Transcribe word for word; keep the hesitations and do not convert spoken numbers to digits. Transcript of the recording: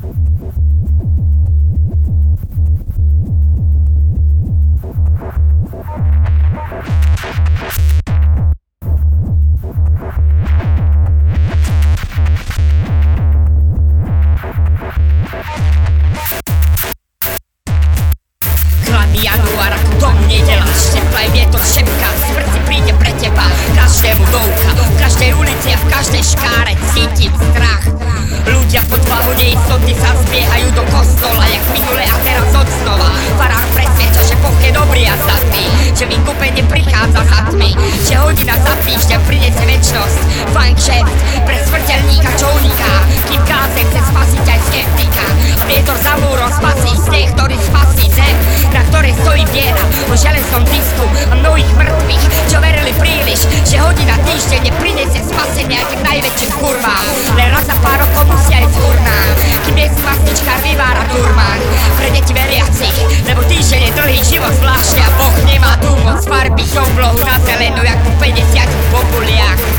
Január, ako dom nedela, štepla aj vietor šepká, smrť si príde pre teba, každému dovka, v každej ulici a v každej škáre cítim strach. Ľudia pod váhu neistoty sa zbiehajú do kostola, jak minule a teraz odznova. Farár presvieča, že Boh je dobrý a zadný, že vykúpenie prichádza za tmy, že hodina za týždeň prinesie večnosť. Fajn kšeft pre smrteľníka, čo uniká, kým kázeň chce spasiť aj skeptika. A vietor za múrom spasí sneh, ktorý spasí zem, na ktorej stojí viera o železnom disku a mnohých mŕtvych, čo verili príliš, že hodina týždenne prinesie spasenie aj k najväčším kurvám. Len raz za pár rokov musia ísť urná, kým je spasničkár vyvára turmán pre deti veriacich, lebo týždeň je dlhý život zvláštne a Boh nemá tu moc farbiť oblohu na zelenú, jak po päťdesiatich bobuliach.